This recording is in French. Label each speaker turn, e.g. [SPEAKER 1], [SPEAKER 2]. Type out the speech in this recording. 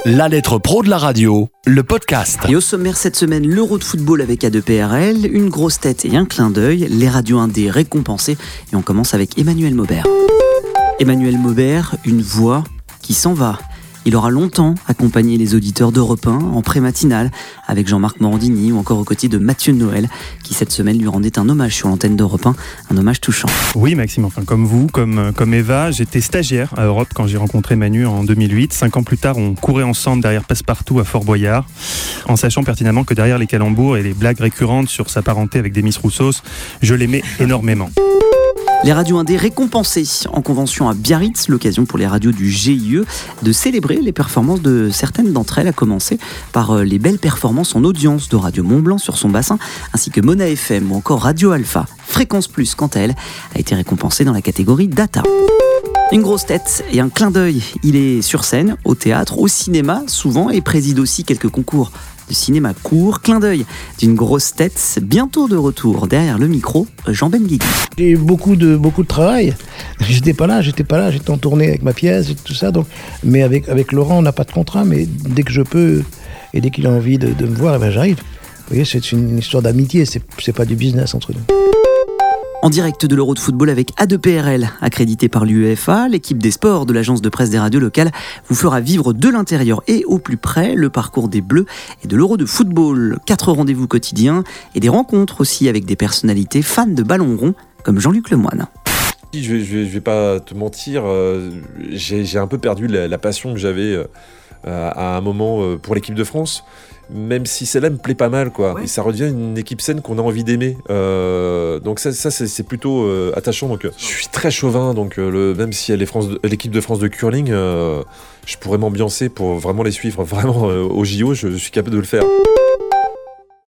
[SPEAKER 1] La lettre pro de la radio, le podcast.
[SPEAKER 2] Et au sommaire cette semaine, l'Euro de football avec A2PRL, une grosse tête et un clin d'œil, les radios indés récompensées. Et on commence avec Emmanuel Maubert. Emmanuel Maubert, une voix qui s'en va. Il aura longtemps accompagné les auditeurs d'Europe 1 en pré-matinale avec Jean-Marc Morandini ou encore aux côtés de Mathieu Noël qui cette semaine lui rendait un hommage sur l'antenne d'Europe 1, un hommage touchant.
[SPEAKER 3] Oui Maxime, comme vous, comme Eva, j'étais stagiaire à Europe quand j'ai rencontré Manu en 2008. 5 ans plus tard, on courait ensemble derrière Passepartout à Fort Boyard, en sachant pertinemment que derrière les calembours et les blagues récurrentes sur sa parenté avec Demis Roussos, je l'aimais énormément.
[SPEAKER 2] Les radios indés récompensées en convention à Biarritz, l'occasion pour les radios du GIE de célébrer les performances de certaines d'entre elles, à commencer par les belles performances en audience de Radio Mont-Blanc sur son bassin, ainsi que Mona FM ou encore Radio Alpha. Fréquence Plus, quant à elle, a été récompensée dans la catégorie Data. Une grosse tête et un clin d'œil. Il est sur scène, au théâtre, au cinéma souvent et préside aussi quelques concours de cinéma court. Clin d'œil d'une grosse tête, bientôt de retour derrière le micro, Jean Benguigui.
[SPEAKER 4] J'ai eu beaucoup de travail. J'étais pas là, j'étais en tournée avec ma pièce et tout ça. Donc, mais avec Laurent, on n'a pas de contrat, mais dès que je peux et dès qu'il a envie de me voir, ben j'arrive. Vous voyez, c'est une histoire d'amitié, c'est pas du business entre nous.
[SPEAKER 2] En direct de l'Euro de football avec A2PRL, accrédité par l'UEFA, l'équipe des sports de l'agence de presse des radios locales vous fera vivre de l'intérieur et au plus près le parcours des Bleus et de l'Euro de football. 4 rendez-vous quotidiens et des rencontres aussi avec des personnalités fans de ballon rond comme Jean-Luc Lemoyne.
[SPEAKER 5] Je vais pas te mentir, j'ai un peu perdu la passion que j'avais à un moment pour l'équipe de France. Même si celle-là me plaît pas mal, quoi. Ouais. Et ça redevient une équipe saine qu'on a envie d'aimer. Donc ça c'est plutôt attachant. Donc je suis très chauvin, donc même si l'équipe de France de curling, je pourrais m'ambiancer pour vraiment les suivre. Vraiment au JO, je suis capable de le faire.